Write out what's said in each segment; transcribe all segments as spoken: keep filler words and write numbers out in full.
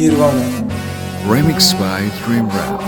نیروانه. Remix by Dream Rap.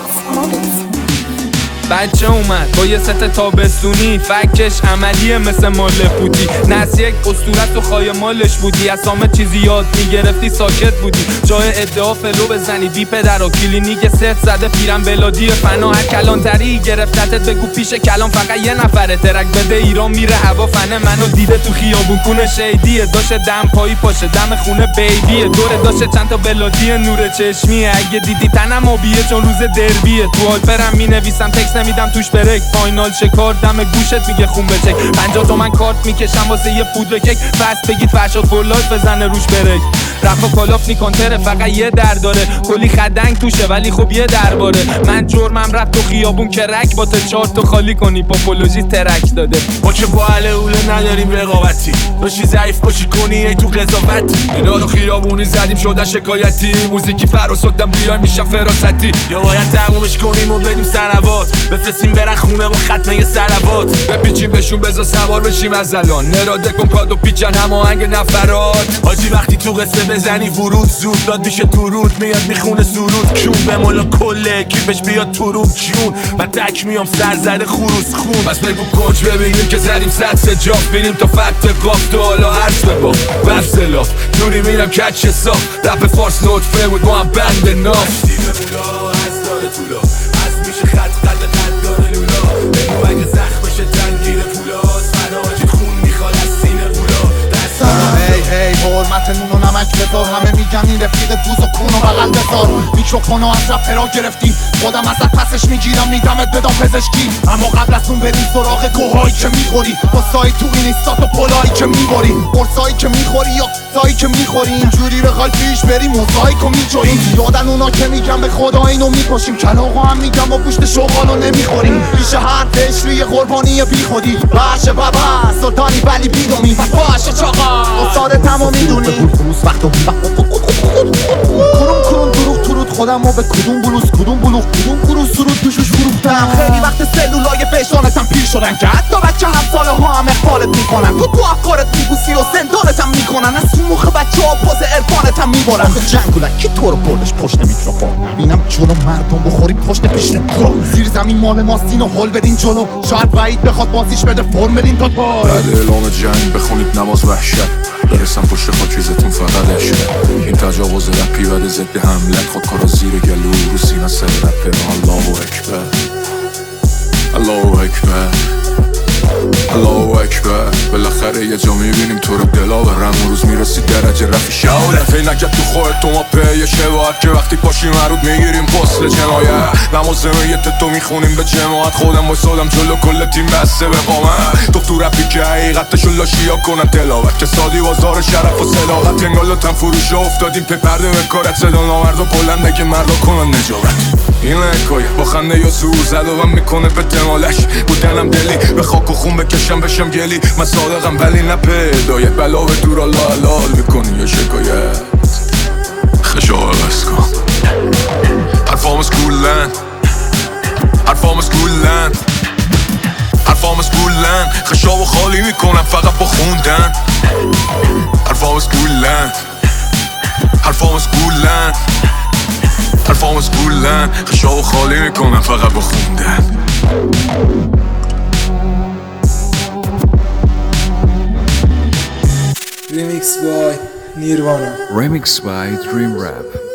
بچه اومد با یه ست تابستونی، فکش عملیه مثل مال پوتی. نس یک اسطورت و خایمالش بودی، از همه چیزی یاد میگرفتی ساکت بودی. جای ادعا فلو بزنی بی پدر و کلینیک ست زده پیرم بلادی فنا. هر کلانتری گرفتتت بگو پیش کلام فقط یه نفره. ترک بده ایران میره هوا فنه. منو دیده تو خیابون کونه شیدیه، داشه دم پایی پاشه دم خونه بیبیه. دوره داشه چند تا بلادی نور چشمیه. اگه دیدی تنم آبیه چون روز دربیه. تو آلپرم مینویسم تکس نمیدم توش برک. فاینال شکار دم گوشت میگه خون بچک. پنجاه تومن کارت میکشم واسه یه پودر کیک. فست بگید فرشاد فولاد بزنه روش برک. رفا کالاف نیکانتره فقط یه در داره. کلی خدنگ توشه ولی خب یه درباره. من جرمم رفت تو خیابون که رک با تا چهار تا خالی کنی. پاپولوژی ترک داده. ما که با اهل اوله نداریم رقابتی. داشتی ضعیف باشی کنی ای تو قضاوتی. اینا رو خیابونی زدیم شدن شکایتی. موزیکی فراسدم بیایم میشم فراستی. یا باید تمومش کنیم و بدیم سنوات. بفرستیم برن خونه با ختمه سلوات. بپیچیم بهشون بذار سوار بشیم از الان. نراده کن کادو پیچن هماهنگ نفرات. حاجی وقتی تو قصه بزنی ورود زود داد میشه تو رود. میاد میخونه سرود کیون به مولا کله کیفش بیاد تو رو جون. من تک میام سر زده خروس خون. بس بگو کج ببینیم که زدیم صد سجاف. بینیم تا فکت قاف تو حالا عرض ببا بف سلاف. نوری میرم کچ صاف. رپ فارس نوتفه بود ما هم بند ناف. دیگه مولا از داره طولا از میشه خط قد قد داره لولا. بگو اگه زخمشه تنگیر پولاست. من آجی خون میخواد از سینه پولا دست. هی هی حرمت نون و نمک بذار. همه میگن این رفیق دوز و کون و بغل بذار. میکروفونو از رپ فرا گرفتیم. خودم ازت پسش میگیرم میدمت بدام پزشکی. اما قبل از اون بریم سراغ گوهایی که میخوری. با سایی تو این ایستات و پولایی که میبری. برسایی که میخوری یا سایی که میخوری. اینجوری بخوای پیش بریم موزاییک و میجویم. یادن اونا که میگم به خدا اینو میکشیم. کلاغا هم میگم با گوشت شغالو نمیخوریم. پیش هر تشریه قربانی بی خودی. باشه بابا سلطانی ولی بیدومی. باشه چاقا استاد تمام میدونی. بلوز وقتو کرون کرون دروغ ترود. خودم رو به کدوم بلوز کدوم بلوغ کدوم کروز سرود توشوش فروختم. خیلی وقت سلولای فشانتم پیر شدن که حتی بچه هم ساله ها هم اخبارت میکنن. تو تو افکارت میبوسی و زندانتم میکنن. از تو مخ بچه ها پاز ارفانتم میبارن. آخه جنگولک کی تو رو بردش پشت میکروفون. بینم جلو مردم بخوری پشت پیش رو. زیر زمین مال ماستین و حل بدین جلو. شاید وعید بخواد بازیش بده فرم بدین تا پای. بعد اعلام جنگ بخونید نماز وحشت. برسم پشت خاکیزتون فقط عشق. این تجاوز رپی بده ضد حملت. خودکارا زیر گلو رو سینه سر رپر. الله اکبر الله اکبر الله اکبر. بالاخره یه جا میبینیم تو رو دلاورم. اون روز میرسی درجه رفی شاوره. فیل نکرد تو خودت تو ما پیه شباهت. که وقتی پاشی مرود میگیریم پسل جنایت. نماز میت تو میخونیم به جماعت. خودم واسادم جلو کل تیم بسته به قامت. دکتر رپی که حقیقتشو لاشیا کنن تلاوت. که سادی بازار شرف و صداقت. انگالاتم فروش افتادیم پی پرده به کارت. صدا نامرد و بلنده که مردا کنن نجابت. این حکایه با خنده یا سور زد و میکنه به دمالش. بودنم دلی به خاک و خون بکشم بشم گلی. من صادقم ولی نه پیدایت. بلا به دور الله حلال میکنی یا شکایت. خشاع بس کن حرفام اسکولن. حرفام اسکولن. حرفام اسکولن. خشاع و خالی میکنم فقط با خوندن. حرفام اسکولن. حرفام اسکولن. حرفام اسکولن. خشاع و خالی میکنم فقط با خوندن. Remix by Nirvana. Remix by Dream Rap.